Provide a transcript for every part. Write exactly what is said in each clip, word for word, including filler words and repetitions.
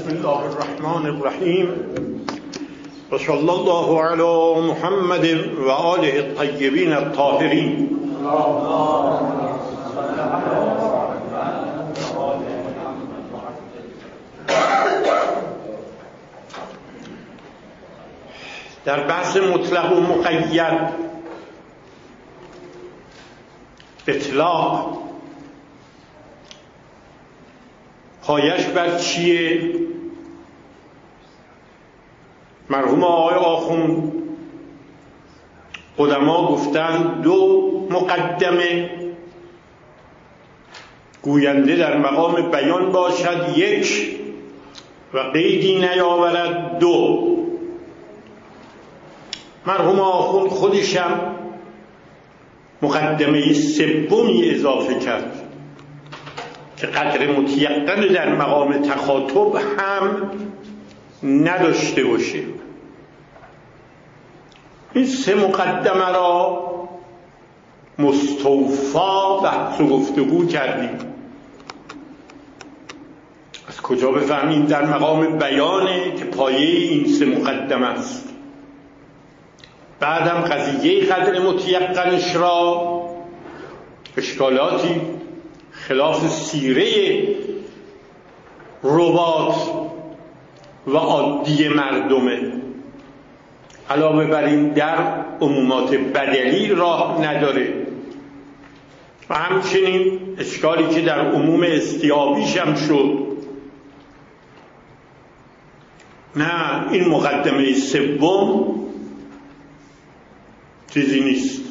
بسم الله الرحمن الرحیم و صلی الله علی محمد و آله الطیبین الطاهرین. در بحث مطلق و مقید اطلاق پایش بر چیه؟ مرحوم آقای آخوند قدما گفتن دو مقدمه گوینده در مقام بیان باشد یک و قیدی نیاورد دو. مرحوم آخوند خودشم مقدمه سومی اضافه کرد که قدر متیقن در مقام تخاطب هم نداشته باشه. این سه مقدمه را مستوفا بحث و گفتگو کردیم. از کجا بفهمیم در مقام بیانه که پایه این سه مقدمه است. بعدم قضیه قدر متیقنش را اشکالاتی خلاف سیره رباط و عادی مردمه، علاوه بر این در عمومات بدلی راه نداره و همچنین اشکالی که در عموم استیابیش هم شد. نه، این مقدمه سوم چیزی نیست.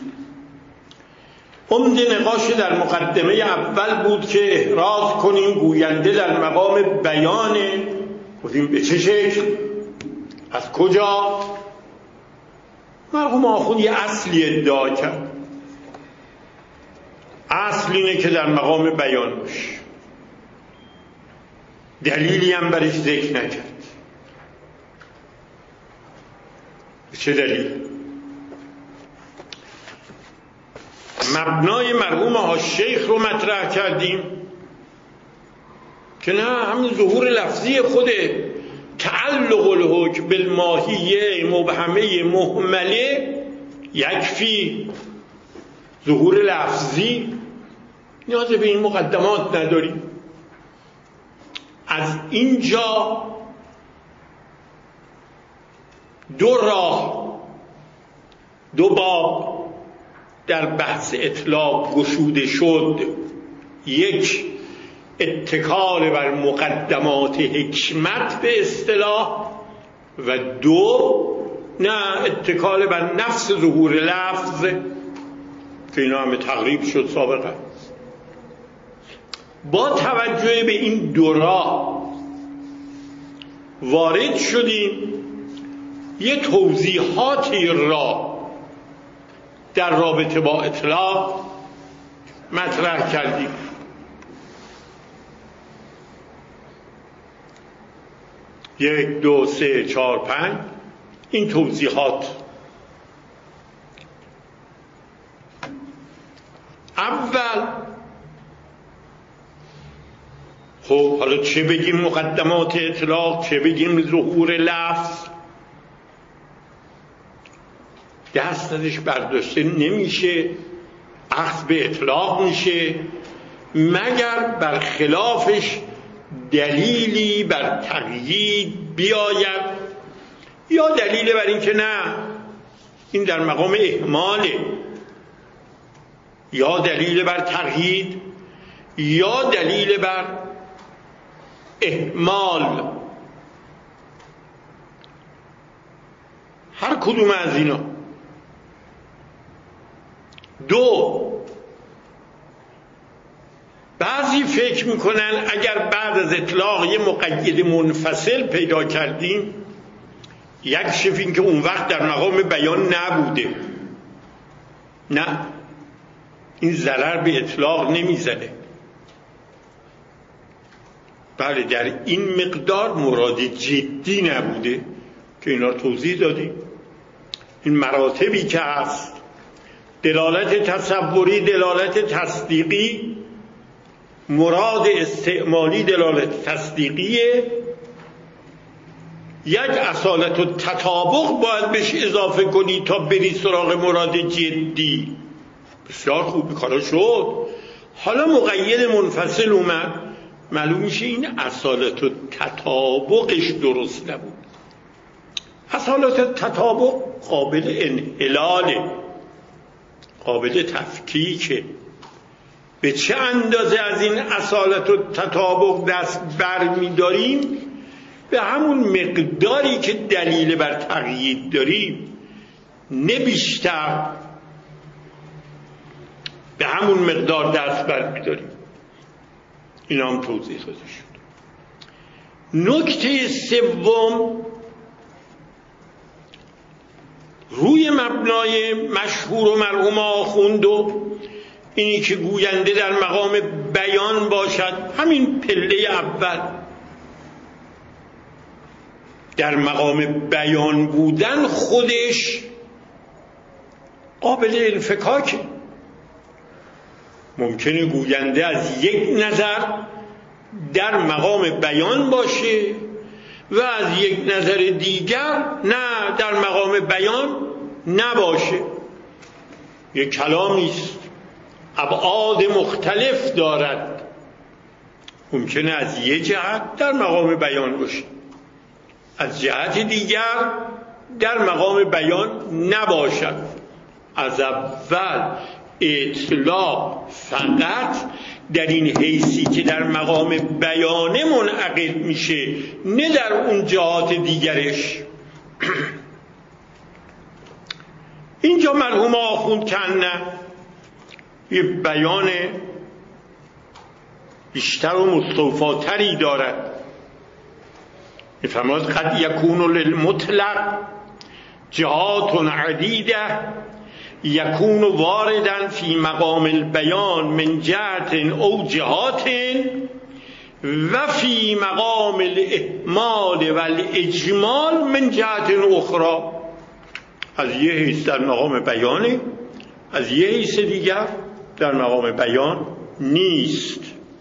عمده نقاش در مقدمه اول بود که احراز کنیم گوینده در مقام بیانه. گفتیم به چه شکل؟ از کجا؟ مرحوم آخوند یه اصلی ادعا کرد. اصل اینه که در مقام بیان باشه. دلیلی هم برش ذکر نکرد. چه دلیل؟ مبنای مرحوم ها شیخ رو مطرح کردیم که نه، همین ظهور لفظی خوده، تعلق الحکم بالماهیه مبهمه مهمله یکفی. ظهور لفظی نیاز به این مقدمات نداریم. از اینجا دو راه دو باب در بحث اطلاق گشوده شد. یک، اتکال بر مقدمات حکمت به اصطلاح و دو، نه، اتکال بر نفس ظهور لفظ که اینا همه تقریب شد سابقا. با توجه به این دو راه وارد شدیم یه توضیحاتی را در رابطه با اطلاق مطرح کردیم. یک دو سه چهار پنج این توضیحات. اول خب حالا چه بگیم مقدمات اطلاق، چه بگیم ظهور لفظ؟ دست ازش برداشته نمیشه، اخذ به اطلاق میشه مگر بر خلافش دلیلی بر تقیید بیاید یا دلیل بر این که نه، این در مقام اهماله، یا دلیل بر تقیید یا دلیل بر اهمال. هر کدوم از اینا. دو، بعضی فکر میکنن اگر بعد از اطلاق یه مقید منفصل پیدا کردیم یک شف این که اون وقت در مقام بیان نبوده. نه، این ضرر به اطلاق نمیزنه. بله، در این مقدار مراد جدی نبوده که اینا توضیح دادیم. این مراتبی که هست، دلالت تصوری، دلالت تصدیقی، مراد استعمالی دلالت تصدیقیه، یک اصالت و تطابق باید بهش اضافه کنی تا بری سراغ مراد جدی. بسیار خوب کارا شد. حالا مقید منفصل اومد، معلوم میشه این اصالت و تطابقش درست نبود. اصالت تطابق قابل انحلاله، قابل تفکیکه. به چه اندازه از این اصالت و تطابق دست بر می‌داریم؟ به همون مقداری که دلیل بر تقیید داریم، نه بیشتر. به همون مقدار دست بر می‌داریم. این هم توضیح داده شد. نکته سوم، روی مبنای مشهور و مرحوم آخوند و اینی که گوینده در مقام بیان باشد، همین پله اول در مقام بیان بودن خودش قابل انفکاکه. ممکنه گوینده از یک نظر در مقام بیان باشه و از یک نظر دیگر نه در مقام بیان نباشه. یک کلامیست ابعاد مختلف دارد، ممکنه از یک جهت در مقام بیان باشه، از جهت دیگر در مقام بیان نباشد. از اول اطلاع فقط در این حیثی که در مقام بیانه منعقد میشه، نه در اون جهات دیگرش. اینجا مرحوم آخوند کنه یه بیان بیشتر و مستوفاتری دارد. میفرماید قد یکون للمطلق جهات عدیده یکون واردا فی مقام البیان من جهت او جهات و فی مقام الاحمال و الاجمال من جهت اخرى. از یه حیث در مقام بیانه، از یه حیث دیگر در مقام بیان نیست.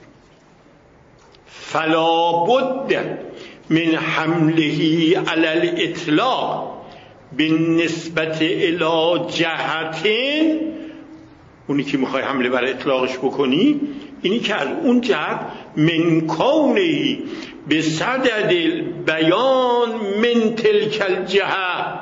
فلا بد من حمله علی الاطلاق بالنسبت الی جهتین. اونی که میخوای حمله بر اطلاقش بکنی اینی که از اون جهت من کونه به صدد بیان من تلک الجهه،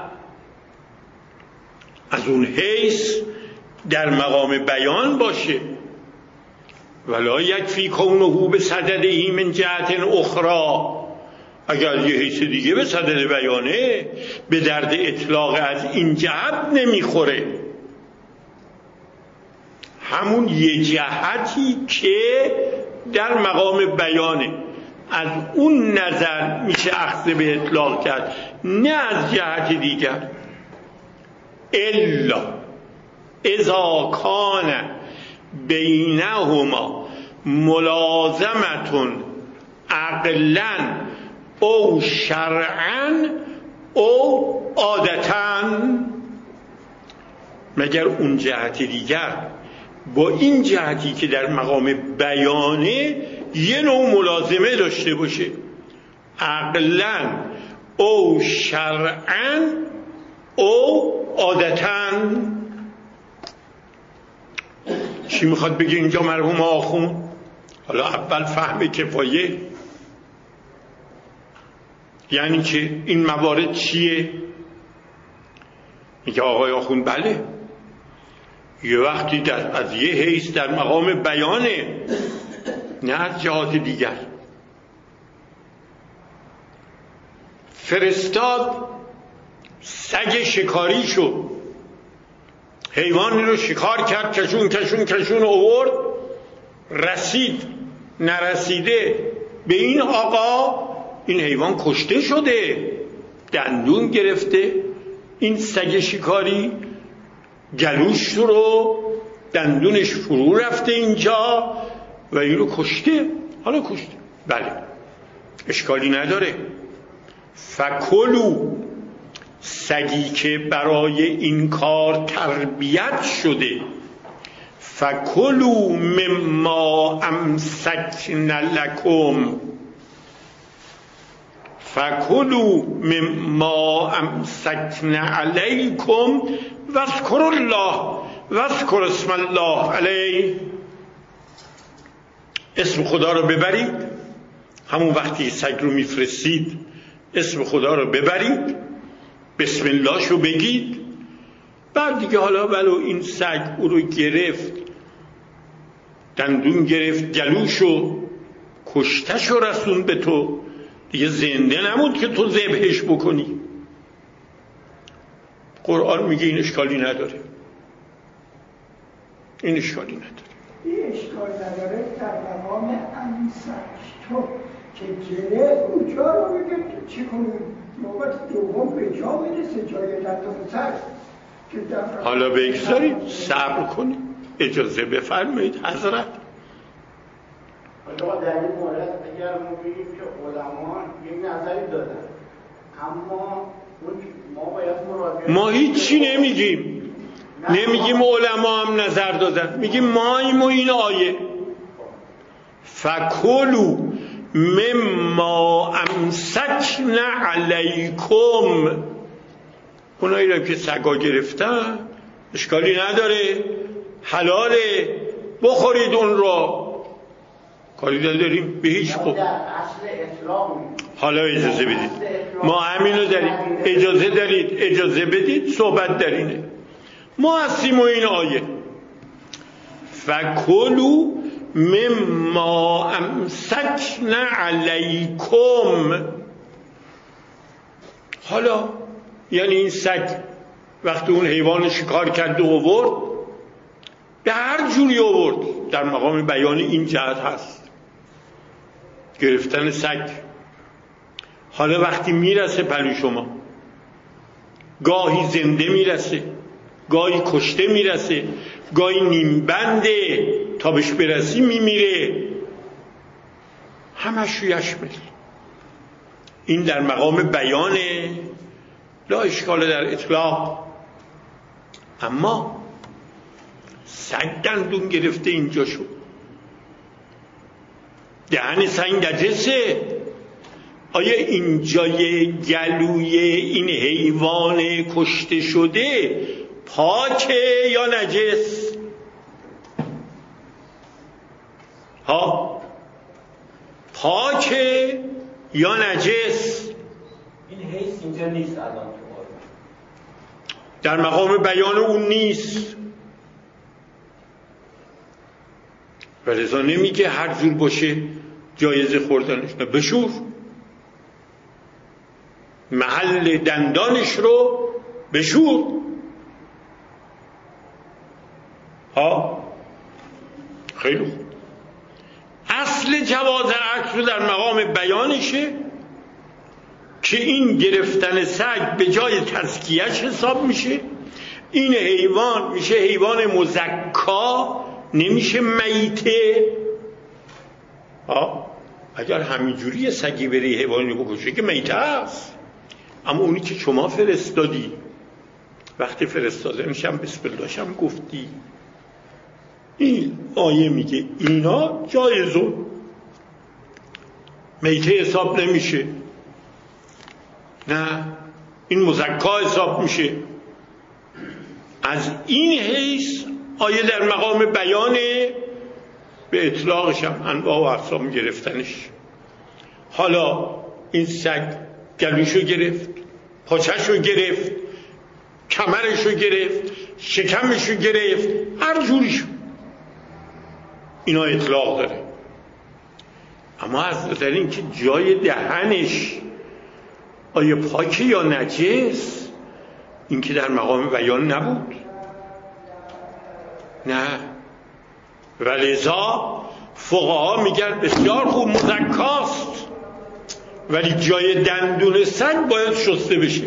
از اون حیث در مقام بیان باشه. ولا یکفی کونه به صدده من جهت اخرى، اگر یه حیث دیگه به صدد بیانه به درد اطلاق از این جهت نمیخوره. همون یه جهتی که در مقام بیانه از اون نظر میشه اخذ به اطلاق کرد، نه از جهت دیگر. الا اذا کان بینهما ملازمتون عقلا او شرعا او عادتا، مگر اون جهت دیگر با این جهتی که در مقام بیانه یه نوع ملازمه داشته باشه، عقلا او شرعا او عادتا. چی میخواد بگه اینجا مرحوم آخوند؟ حالا اول فهم کفایه، یعنی که این موارد چیه؟ میگه آقای آخوند بله، یه وقتی در از یه حیث در مقام بیانه، نه از جهات دیگر. فرستاد سگ شکاری شد، حیوانی رو شکار کرد، کشون کشون کشون آورد، رسید نرسیده به این آقا، این حیوان کشته شده، دندون گرفته، این سگ شکاری گلوش رو دندونش فرو رفته اینجا و این رو کشته. حالا کشته، بله اشکالی نداره. فکلو، سگی که برای این کار تربیت شده، فکلو مما امسکن لکم، فکلوا مما امسکن علیکم واذکروا الله واذکر اسم الله علیه. اسم خدا رو ببرید، همون وقتی سگ رو میفرستید اسم خدا رو ببرید، بسم الله شو بگید. بعد دیگه حالا ولو این سگ او رو گرفت، دندون گرفت گلوشو، کشتشو رسون به تو، دیگه زنده نموند که تو ذبحش بکنی. قرآن میگه این اشکالی نداره، این اشکالی نداره. این اشکال نداره در مقام امسک تو که گره اونجا رو بگه چی کنیم؟ نوبت دوم به جا میرسه، جای دندون سگ. حالا بگذارید صبر کنید، اجازه بفرمایید حضرت. حالا در این مورد اگر ما بگیم که علما یک نظری دادن، اما ما باید مراجعه، ما هیچی نمیگیم، نمیگیم علما هم نظر دادن، میگیم ماییم و این آیه فکلوا مما امسکن علیکم. اونایی را که سگا گرفتن اشکالی نداره، حلاله، بخورید اون را، کاری نداریم به هیچ خوب. حالا اجازه بدید، ما همینو داریم، اجازه دارید، اجازه بدید، صحبت در اینه. ما هستیم و این آیه فکلوا مما امسکن علیکم. حالا یعنی این سگ وقتی اون حیوان شکار کرد و آورد، به هر جوری آورد، در مقام بیان این جهت هست گرفتن سگ. حالا وقتی میرسه پلو شما، گاهی زنده میرسه، گاهی کشته میرسه، گاهی نیم بنده، تا بهش برسی میمیره، همش یشمل. این در مقام بیانه، لا اشکال در اطلاق. اما سگ دندون گرفته اینجا شد، دهن سگ نجسه، آیا اینجای گلوی این حیوان کشته شده پاکه یا نجس؟ ها، پاکه یا نجس؟ این حیث اینجا نیست الان تو در مقام بیان اون نیست، و لذا نمیگه هر جور باشه جایزه خوردنش، نه، بشور محل دندانش رو، بشور. ها، خیلی خوب. اصل جواز عکس رو در مقام بیانشه که این گرفتن سگ به جای تزکیهش حساب میشه، این حیوان میشه حیوان مزکا، نمیشه میته. ها، اگر همینجوری سگی بری حیوانی بکشه که میته است. اما اونی که شما فرستادی، وقتی فرستاده میشم بسم الله شم گفتی، این آیه میگه اینا جایزو، میته حساب نمیشه، نه، این مزکا حساب میشه. از این حیث آیه در مقام بیانه، به اطلاقش هم انواع و اقسام گرفتنش. حالا این سگ گلوشو گرفت، پاچشو گرفت، کمرشو گرفت، شکمشو گرفت، هر جوریشو، اینا اطلاق داره. اما از نظر این که جای دهنش آیا پاکه یا نجس، این که در مقام بیان نبود، نه. ولذا فقها میگن بسیار خوب مزکاست، ولی جای دندون سگ باید شسته بشه.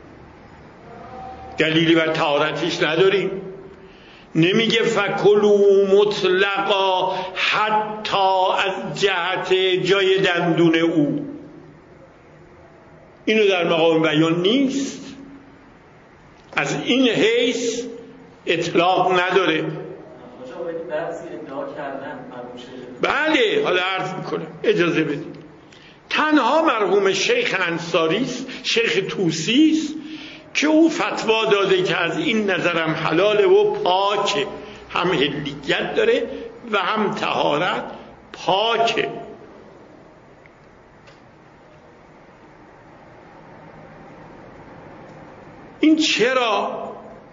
دلیلی بر طهارتش نداریم. نمیگه فکلوا مطلقا حتی از جهت جای دندون او، اینو در مقام بیان نیست. از این حیث اطلاق نداره. بله، حالا عرض میکنم، اجازه بدید. تنها مرحوم شیخ انصاری است، شیخ طوسی است که او فتوا داده که از این نظرم حلاله و پاکه، هم حلیت داره و هم طهارت پاکه. این چرا؟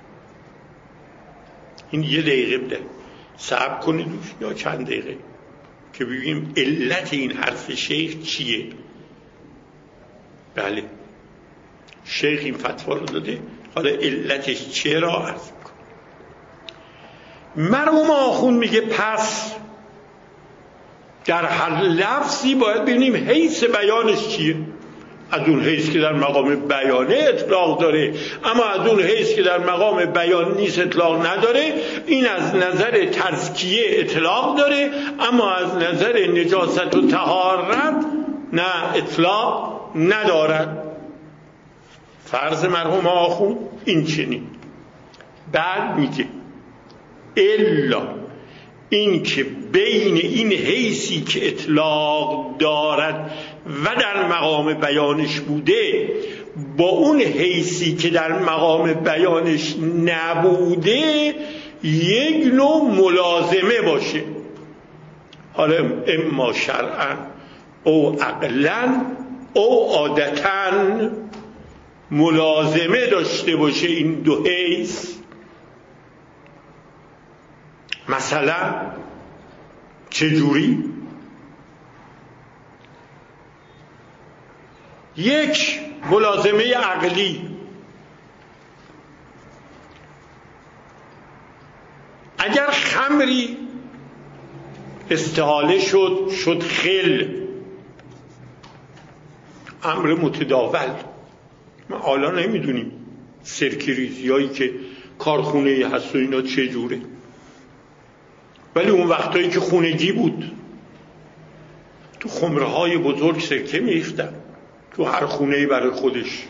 این یه دقیقه بده صبر کنید یا چند دقیقه که ببینیم علت این حرف شیخ چیه. بله شیخ این فتوا رو داده، حالا علتش چرا عرض میکنم. مرحوم آخوند میگه پس در هر لفظی باید ببینیم حیث بیانش چیه. از اون حیث که در مقام بیانه اطلاق داره، اما از اون حیث که در مقام بیان نیست اطلاق نداره. این از نظر تزکیه اطلاق داره، اما از نظر نجاست و طهارت نه اطلاق ندارد. فرض مرحوم آخوند این چنین. بعد میگه الا این که بین این حیثی که اطلاق دارد و در مقام بیانش بوده با اون حیثی که در مقام بیانش نبوده یک نوع ملازمه باشه، حالا اما شرعا او عقلا او عادتا ملازمه داشته باشه این دو حیث. مثلا چجوری؟ یک ملازمه عقلی، اگر خمری استحاله شد شد خل، امر متداول، ما حالا نمیدونیم سرکه ریزی هایی که کارخونه هست و اینا چجوره، ولی اون وقتایی که خونگی بود تو خمره های بزرگ سرکه میریختن، تو هر خونه‌ای برای خودش.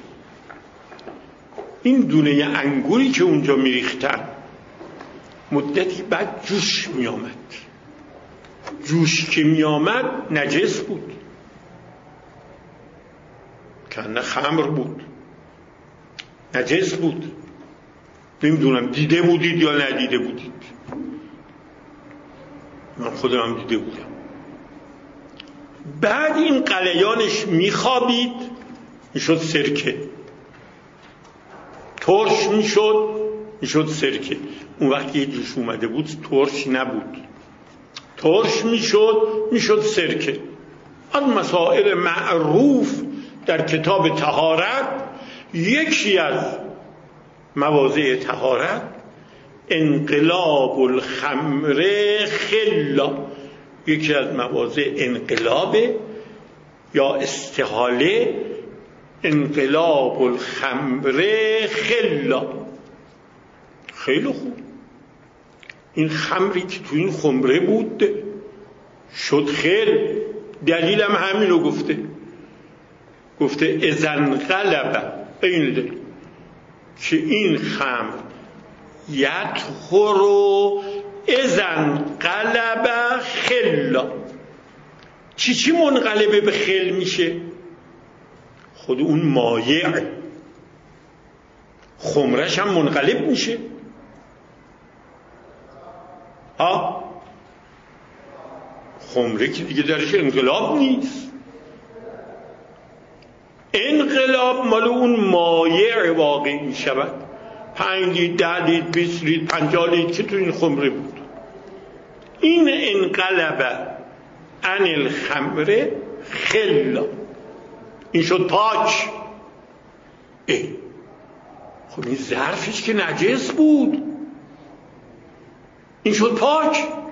این دونه انگوری که اونجا میریختن مدتی بعد جوش میامد، جوش که میامد نجس بود، کنه خمر بود، نجس بود. نمیدونم دیده بودید یا ندیده بودید، من خودم هم دیده بودم. بعد این قلیانش میخوابید میشد سرکه، ترش میشد میشد سرکه. اون وقتی یه جوش اومده بود ترش نبود، ترش میشد میشد سرکه. از مسائل معروف در کتاب طهارت یکی از مواضع طهارت انقلاب الخمر خلا، یکی از مواضع انقلاب یا استحاله انقلاب الخمر خلا. خیلی خوب، این خمری که تو این خمره بود شد خل. دلیلم همینو گفته، گفته اذن قلب این ده. که این خمر یطهر اذن قلب خلا. چی چی منقلبه به خل میشه؟ خود اون مایع خمرش هم منقلب میشه. ها خمره که دیگه درش انقلاب نیست، انقلاب مال اون مایع واقع می شود. پنج لیتر، ده لیتر، بیست لیتر، پنجاه لیتر که تو این خمره بود، این انقلب عن الخمر خلا، این شد پاک. اه خب این ظرفش که نجس بود، این شد پاک.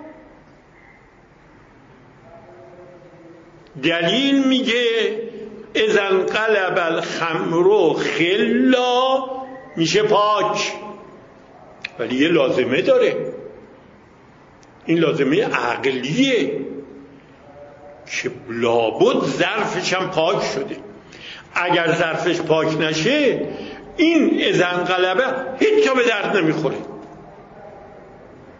دلیل میگه اذا انقلب الخمر خلا میشه پاک، ولی یه لازمه داره. این لازمه عقلیه که لابد ظرفش هم پاک شده. اگر ظرفش پاک نشه این اذا انقلبه هیچ جا به درد نمیخوره،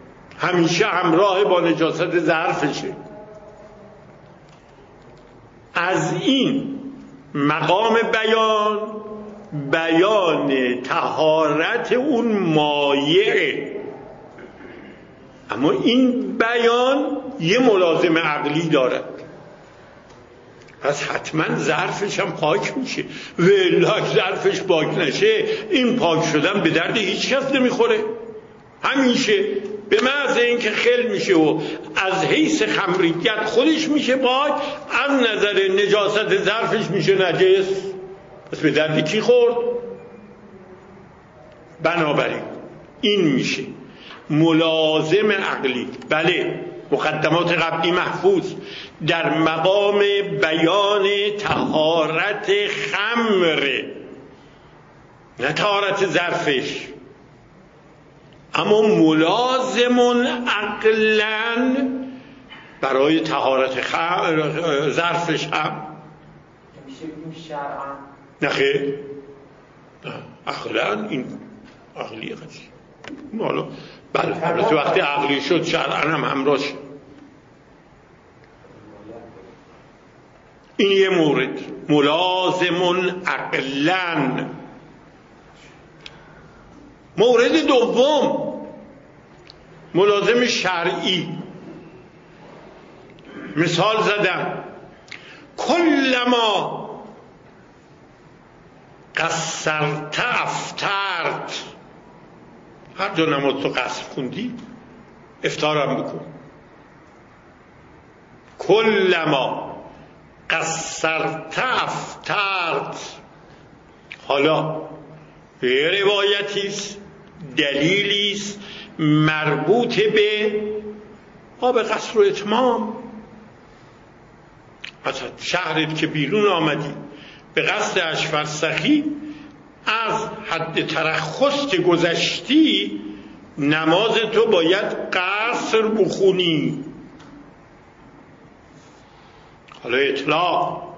همیشه همراه با نجاست ظرفشه. از این مقام بیان بیان طهارت اون مایعه، اما این بیان یه ملازم عقلی دارد، پس حتما ظرفش هم پاک میشه. والله ظرفش پاک نشه این پاک شدن به درد هیچ کس نمیخوره، همیشه به محض اینکه خل میشه و از حیث خمریت خودش میشه پاک، از نظر نجاست ظرفش میشه نجس، پس به درد کی خورد؟ بنابراین این میشه ملازم عقلی. بله مقدمات قبلی محفوظ در مقام بیان طهارت خمر، نه طهارت ظرفش، اما ملازم عقلاً برای طهارت ظرفش هم میشه بگیم شرعاً. نه خیر، عقلاً این عقلی قضیه حالا بله البته وقتی عقلی شد شرعاً هم همراه شد. این یه مورد ملازم عقلاً. مورد دوم ملازم شرعی. مثال زدم کلما قصرت افترت، هر جا نماز تو قصر خوندی افطارم بکن. کلما قصرت افترت. حالا یه روایتیست، دلیلیست مربوط به آب قصر و اتمام. مثلا شهرت که بیرون آمدی به قصد اشفرسخی، از حد ترخص که گذشتی نماز تو باید قصر بخونی. حالا اطلاق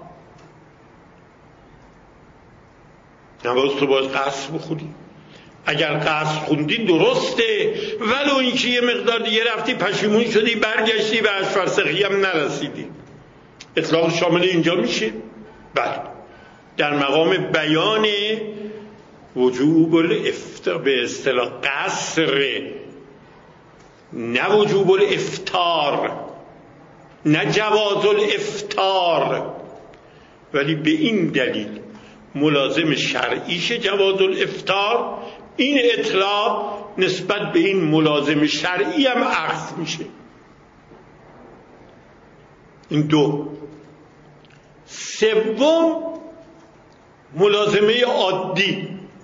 نماز تو باید قصر بخونی. اگر قصر خوندی درسته، ولو اینکه یه مقدار دیگه رفتی پشیمون شدی برگشتی به اشفرسخی هم نرسیدی، اطلاق شامل اینجا میشه. بله در مقام بیان وجوب الافتار به اصطلاح قصر، نه وجوب الافطار، نه جواز الافطار، ولی به این دلیل ملازم شرعیش جواز الافطار. این اطلاق نسبت به این ملازم شرعی هم اخذ میشه. این دو. سوم ملازمه عادی.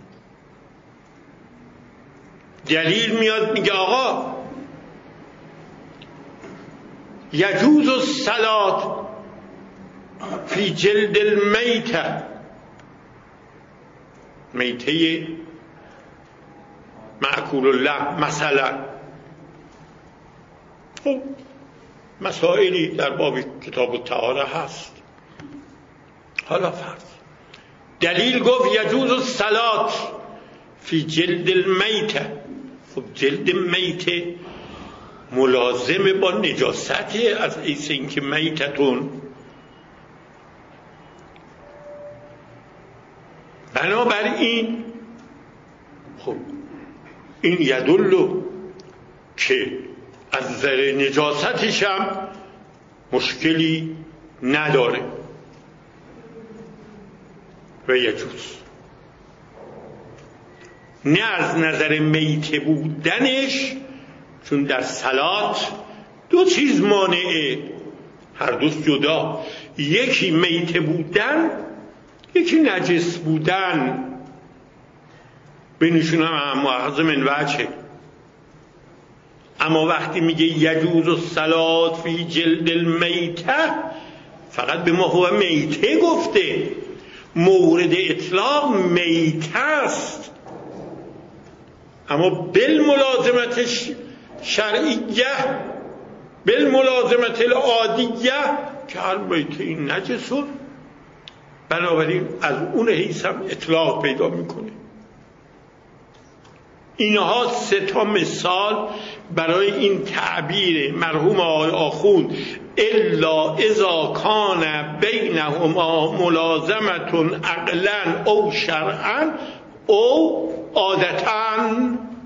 دلیل میاد میگه آقا یجوز الصلاة فی جلد المیته، میته معکول الله مثلا. خب مسائلی در باب کتاب الطهاره هست. حالا فرض دلیل گفت یجوز الصلاة فی جلد المیته. خب جلد میته ملازم با نجاسته، از حیث اینکه میتتون. بنابراین خب این یدلو که از نظر نجاستش هم مشکلی نداره و یجوز، نه از نظر میته بودنش، چون در صلات دو چیز مانعه، هر دو جدا، یکی میته بودن یکی نجس بودن، بینشون هم مؤاخذه من وجهه. اما وقتی میگه یجوز الصلاة فی جلد المیته، فقط به ما هو میته گفته، مورد اطلاق میته است، اما بالملازمت شرعیه بالملازمت العادیه که هر میته این نجسون. بنابراین از اون حیث هم اطلاق پیدا میکنه. اینها سه تا مثال برای این تعبیر مرحوم آقای آخوند الا اذا کان بینهما ملازمة عقلا او شرعا او عادتا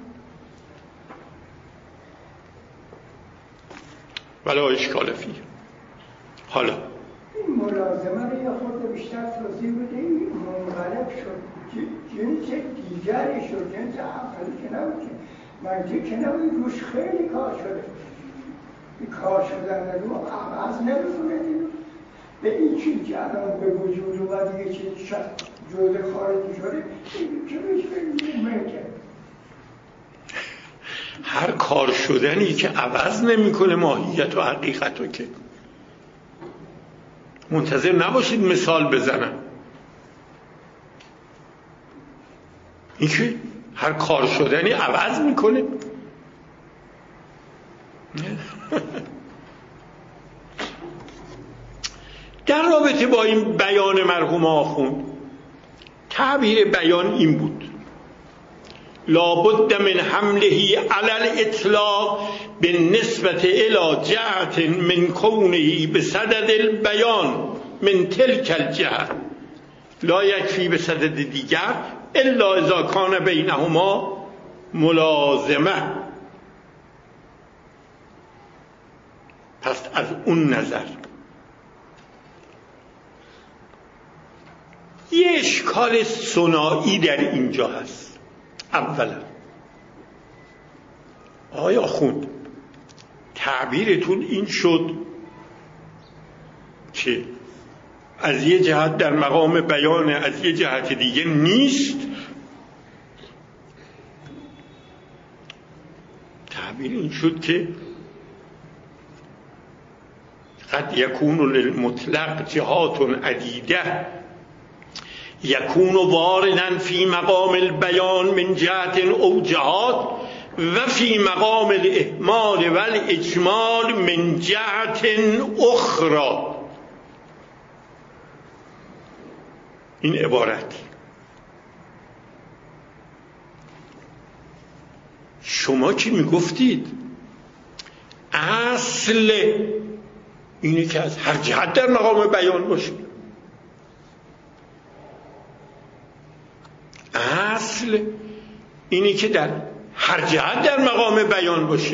ولا اشکال فیه. حالا این ملازمه رو یه خورده بیشتر توضیح بده. این منقلب شد، جنس دیگری شد، جنس عقلی که نبود، منطقی که نبود، روش خیلی کار شده. این کار شدن رو عوض نمی‌کنه. به این چیزی که الان به وجود اومد یه چیزی جزء خارجی شده، چه بهش ممکنه؟ هر کار شدنی که عوض نمی‌کنه ماهیت و حقیقت رو، که منتظر نباشید مثال بزنم. این که هر کار شدنی عوض میکنه. در رابطه با این بیان مرحوم آخوند، تعبیر بیان این بود: لابد من حمله علی الاطلاق بالنسبة الى جهت من کونه بصدد البیان من تلك الجهة لا یکفی بصدد دیگر الا اذا کان بینهما ملازمه. پس از اون نظر یه اشکال ثنایی در اینجا هست. اولا آقای آخوند، تعبیرتون این شد که از یه جهت در مقام بیان، از یه جهت دیگه نیست. تعبیر این شد که قد یکون للمطلق جهات عدیده یکون واردا فی مقام البیان من جهت او جهات و فی مقام الاهمال و الاجمال من جهت اخرى. این عبارت شما که میگفتید اصل اینه که از هر جهت در مقام بیان باشه، اصل اینه که در هر جهت در مقام بیان باشه.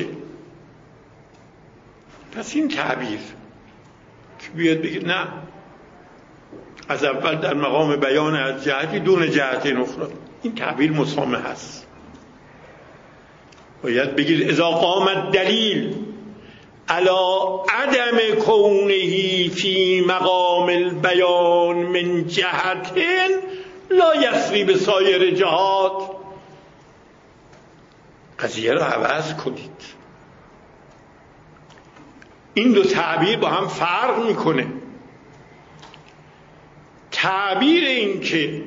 پس این تعبیر که بیاد بگید نه از اول در مقام بیان از جهتی دون جهت اخرى، این تعبیر مسامح هست. باید بگید اذا قام الدلیل علی عدم کونه فی مقام البیان من جهت لا یسری به سایر جهات، قضیه را عوض کنید. این دو تعبیر با هم فرق میکنه. تعبیر این که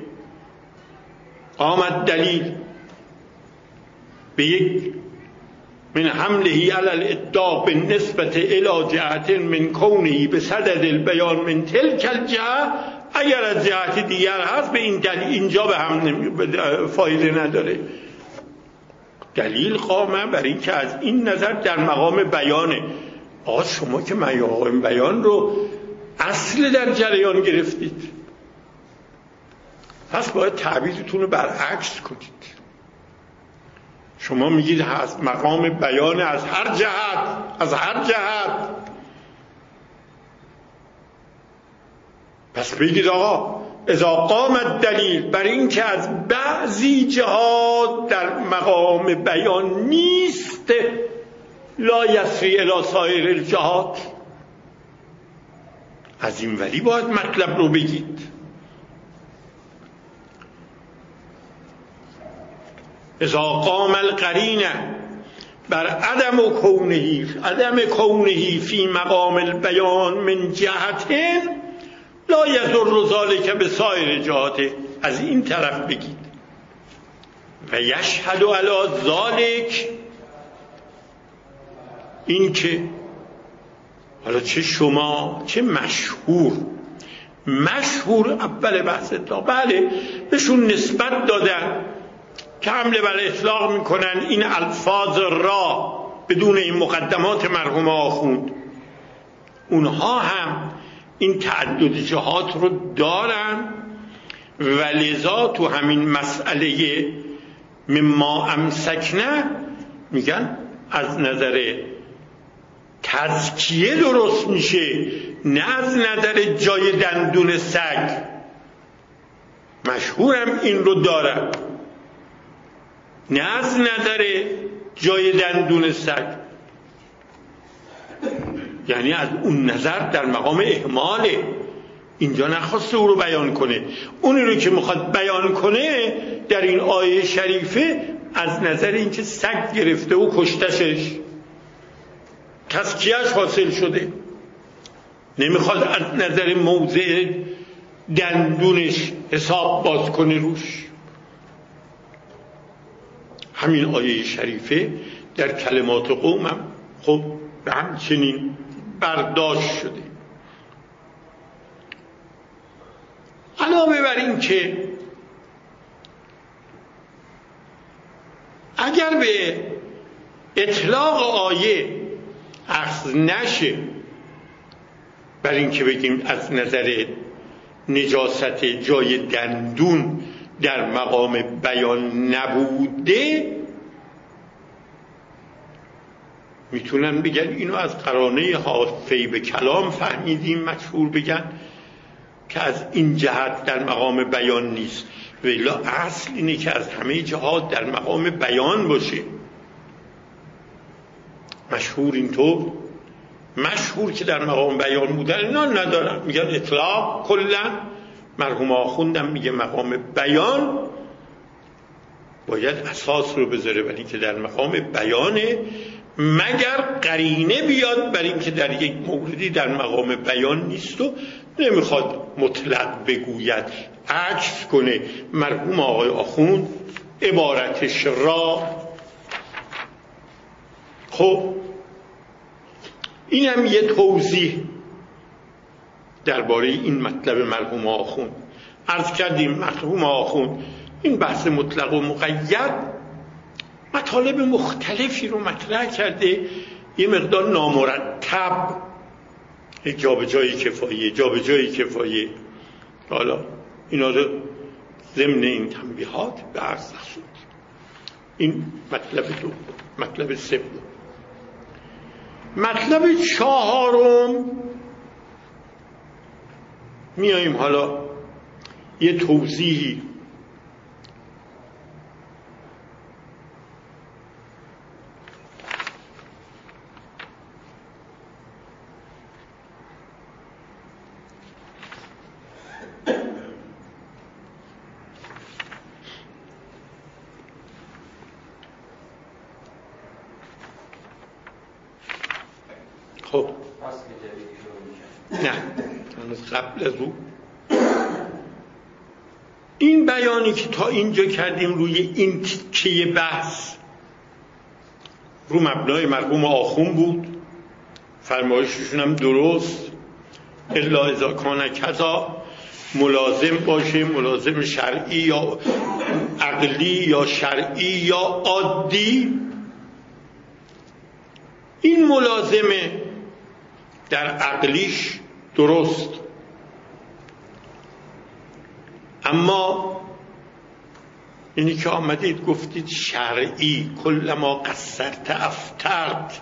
آمد دلیل به یک من حمله علی الادعا بالنسبة الی جهت من کونه بصدد البیان من تلک الجهه، اگر از جهت دیگر هست به این دلیل اینجا به هم فایده نداره. دلیل قامه بر این که از این نظر در مقام بیانه. آقا شما که مقام بیان رو اصل در جریان گرفتید، پس باید تعبیرتون رو برعکس کنید. شما میگید از مقام بیان از هر جهت، از هر جهت، پس بگید آقا اذا قام الدلیل بر این که از بعضی جهات در مقام بیان نیست لا یسری الی سایر الجهات، از این ولی باید مطلب رو بگید. اذا قام القرینه بر عدم کونه عدم کونه فی مقام البیان من جهت لا یضر ذلک به سایر جهات، از این طرف بگید. و یشهد علی ذلک، این که حالا چه شما چه مشهور مشهور اول بحث اطلاق، بله بهشون نسبت دادن که حمله بر اطلاق میکنن این الفاظ را بدون این مقدمات مرحوم آخوند. اونها هم این تعدد جهات رو دارن و لذا تو همین مسئله مما امسکنه میگن از نظر تزکیه درست میشه، نه از نظر جای دندون سگ. مشهورم این رو دارم، نه از نظر جای دندون سگ، یعنی از اون نظر در مقام اهماله. اینجا نخواسته او رو بیان کنه، اونی رو که میخواد بیان کنه در این آیه شریفه از نظر اینکه سگ گرفته و کشتشش، تزکیهش حاصل شده، نمیخواد از نظر موضع دندونش حساب باز کنه روش. همین آیه شریفه در کلمات قومم خب به همچنین برداشت شده. علاوه بر این که اگر به اطلاق آیه اخذ نشه بر این که بگیم از نظر نجاست جای دندون در مقام بیان نبوده، میتونن بگن اینو از قرانه حافی به کلام فهمیدیم، مشهور بگن که از این جهت در مقام بیان نیست، ولی اصل اینه که از همه جهات در مقام بیان باشه. مشهور اینطور، مشهور که در مقام بیان بودن اینا ندارن، میگن اطلاق کلا. مرحوم آخوندم میگه مقام بیان باید اساس رو بذاره برای که در مقام بیانه، مگر قرینه بیاد برای اینکه در یک موردی در مقام بیان نیست و نمیخواد مطلق بگوید، عکس کنه. مرحوم آقای آخوند عبارتش را. خب اینم یه توضیح درباره این مطلب مرحوم آخوند. عرض کردیم مرحوم آخوند این بحث مطلق و مقید مطالب مختلفی رو مطرح کرده، یه مقدار نامرتب، جا به جای کفایه جا به جای کفایه. حالا اینا رو ضمن این تنبیهات به عرض شد. این مطلب دو. مطلب سوم. مطلب چهارم میاییم حالا یه توضیحی خب نه قبل از او این بیانی که تا اینجا کردیم روی این تیکه بحث رو مبنای مرحوم آخوند بود، فرمایششون هم درست، الا اذا کان کذا، ملازم باشه، ملازم شرعی یا عقلی یا شرعی یا عادی. این ملازمه در عقلیش درست، اما اینی که آمدید گفتید شرعی، کلما قصرت افترت،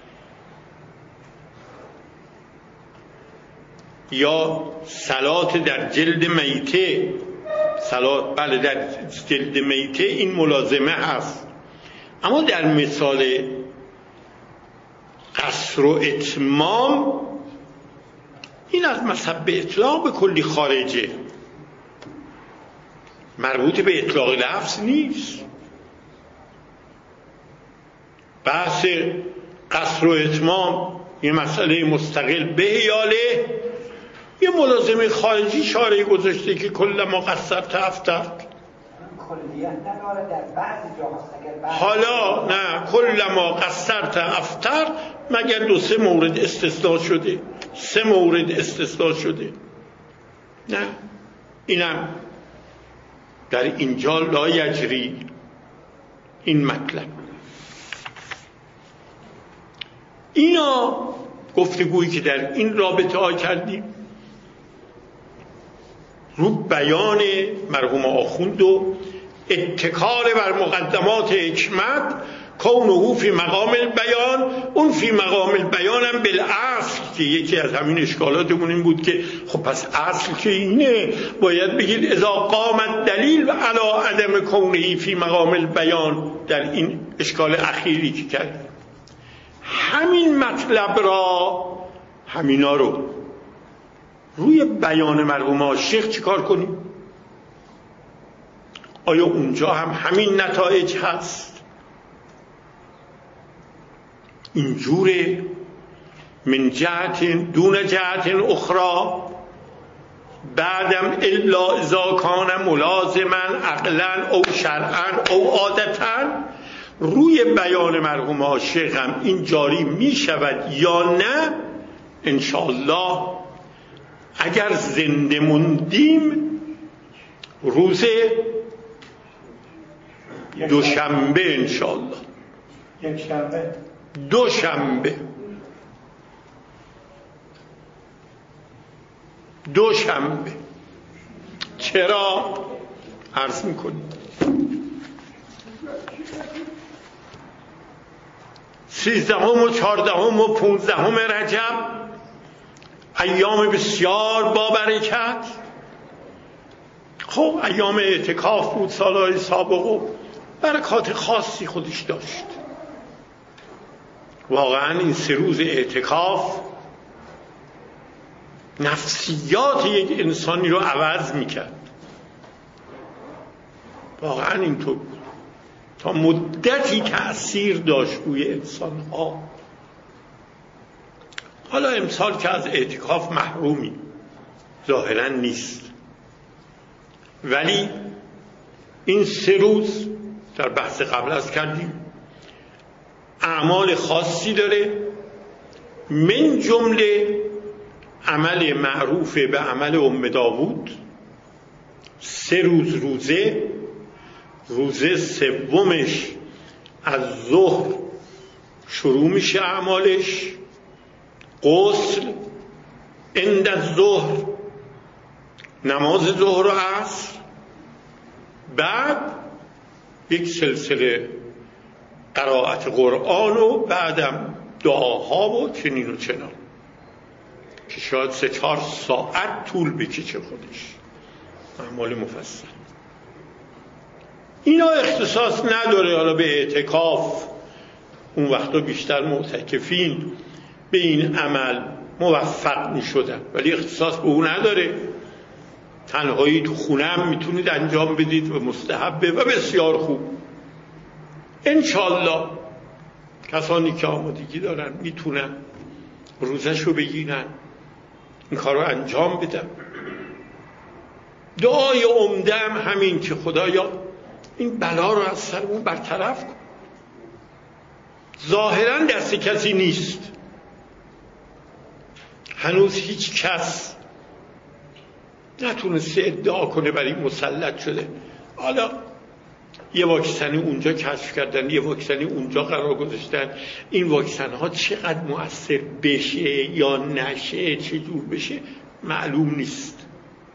یا صلات در جلد میته، صلات بله در جلد میته این ملازمه هست، اما در مثال قصر و اتمام این از مذهب اطلاق به کلی خارجه، مربوط به اطلاق لفظ نیست. بحث قصر و اتمام یه مسئله مستقل به یاله، یه ملازمه خارجی شارعی گذاشته که کل ما قصرت افترت. کلیت نداره در بعضی جاهاست. حالا نه، کل ما قصرت افتر مگر دو سه مورد استثناء شده، سه مورد استثناء شده. نه، اینم در اینجا لا یجری این مطلب. اینا گفتگویی که در این رابطه ها کردیم رو بیان مرحوم آخوند و اتکال بر مقدمات حکمت، کونه فی مقام البیان، اون فی مقام البیان هم بالاصل که یکی از همین اشکالاتمون این بود که خب پس اصل که اینه، باید بگید اذا قامت دلیل علی عدم کونه فی مقام البیان در این اشکال اخیری که کردیم. همین مطلب را همینا رو روی بیان مرحوم عاشق چیکار کنیم؟ آیا اونجا هم همین نتایج هست؟ اینجوره من جهت دون جهت اخرى بعدم الا اذا کان ملازما عقلا او شرعا او عادتا، روی بیان مرحوم عاشق هم این جاری می شود یا نه؟ انشاءالله اگر زنده موندیم روز دوشنبه، انشاءالله یک شنبه دوشنبه دوشنبه چرا عرض میکنیم سیزدهم و چهاردهم و پونزدهم رجب ایام بسیار با برکت. خب ایام اعتکاف بود سالهای سابق و برکات خاصی خودش داشت. واقعا این سه روز اعتکاف نفسیات یک انسانی رو عوض میکرد. واقعا اینطور بود، تا مدتی تأثیر داشت روی انسانها. حالا امسال که از اعتکاف محرومی ظاهرا نیست، ولی این سه روز در بحث قبل از کردیم اعمال خاصی داره، من جمله عمل معروف به عمل ام داوود. سه روز روزه، روزه سومش از ظهر شروع میشه اعمالش، غسل عند الظهر، نماز ظهر و عصر، بعد یک سلسله قرائت قرآن و بعدم دعاها و چنین و چنان که شاید سه چهار ساعت طول بکشه خودش، اعمال مفصل. اینا اختصاص نداره حالا به اعتکاف، اون وقتا بیشتر معتکفین به این عمل موفق می شدن، ولی اختصاص به اون نداره. تنهایی تو خونه هم میتونید انجام بدید و مستحبه و بسیار خوب. انشالله کسانی که آمادگی دارن میتونن روزشو بگیرن، این کار رو انجام بدن. دعای عمده هم همین که خدایا این بلا رو از سرمون برطرف کن. ظاهرا دست کسی نیست، هنوز هیچ کس نتونسته ادعا کنه برای مسلط شده. حالا یه واکسنی اونجا کشف کردن، یه واکسنی اونجا قرار گذاشتن، این واکسن ها چقدر مؤثر بشه یا نشه، چه جور بشه معلوم نیست،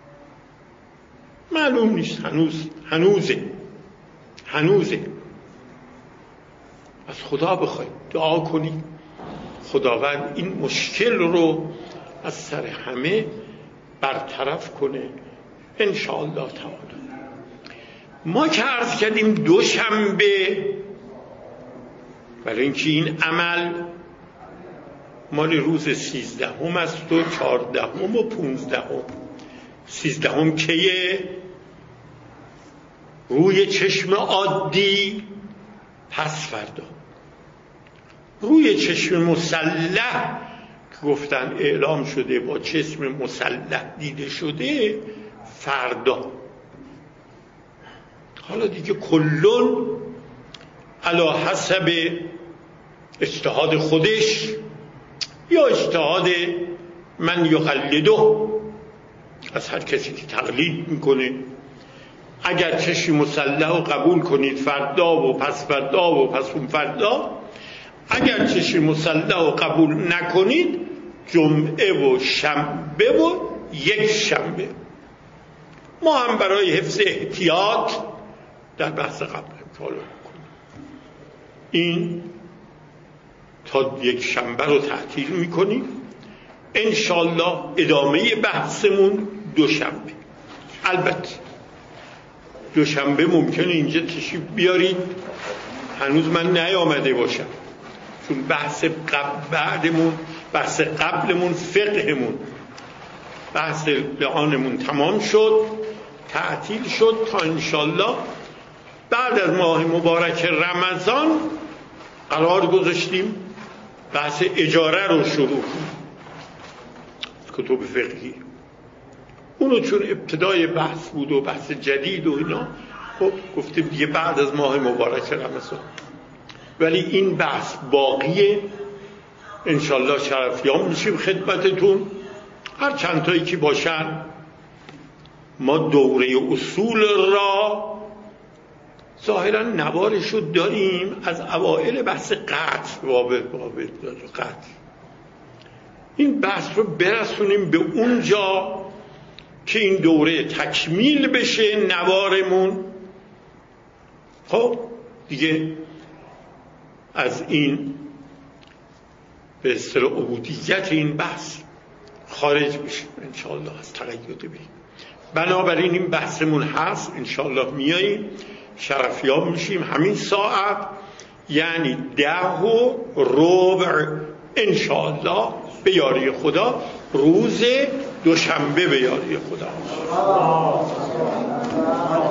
معلوم نیست، هنوز هنوزه هنوزه از خدا بخواید دعا کنید خداوند این مشکل رو از سر همه برطرف کنه انشاءالله تعالی. ما که عرض کردیم دوشنبه، برای اینکه این عمل مال روز سیزدهم است و چهاردهم و پونزدهم. سیزدهم کیه؟ روی چشم عادی پس فردا، روی چشم مسلح که گفتن اعلام شده با چشم مسلح دیده شده فردا. حالا دیگه کلون علی حسب اجتهاد خودش یا اجتهاد من یقلده، از هر کسی که تقلید میکنه. اگر چشم مسلح رو قبول کنید فردا و پس فردا و پس اون فردا، اگر چشم مسلح رو قبول نکنید جمعه و شنبه و یک شنبه. ما هم برای حفظ احتیاط در بحث قبل فالو کنیم. این تا یک شنبه رو تعطیل میکنیم. انشالله ادامه بحثمون دوشنبه. البته دوشنبه ممکنه اینجا تشریف بیارید، هنوز من نیامده باشم، چون بحث قبل بعدمون بحث قبلمون فقهمون بحث لعانمون تمام شد، تعطیل شد تا انشالله بعد از ماه مبارک رمضان قرار گذاشتیم بحث اجاره رو شروع کنیم، کتب فقهی. اونو چون ابتدای بحث بود و بحث جدید و اینا، خب گفتیم دیگه بعد از ماه مبارک رمضان. ولی این بحث باقیه، انشالله شرفیان میشیم خدمتتون. هر چند تایی که باشن، ما دوره اصول را ظاهرا نوارشو داریم از اوائل بحث قطع وابد وابد قطع. این بحث رو برسونیم به اونجا که این دوره تکمیل بشه نوارمون. خب دیگه از این به اصطلاح عبودیت این بحث خارج بشیم انشاءالله، از تقید بریم. بنابراین این بحثمون هست، انشاءالله میاییم شرفیاب میشیم همین ساعت، یعنی ده و ربع انشاءالله به یاری خدا، روز دوشنبه به یاری خدا.